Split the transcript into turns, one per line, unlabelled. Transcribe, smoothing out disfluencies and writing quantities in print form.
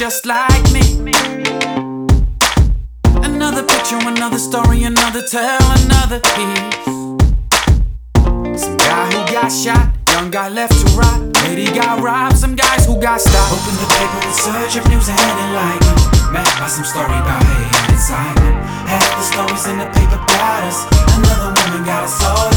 just like me. Another picture, another story, another tale, another piece. Some guy who got shot, young guy left to rot, lady got robbed, some guys who got stopped. Open the paper in search of news and enlightenment, met by some story about hate and incitement. Half the stories in the paper got us, another woman got a soul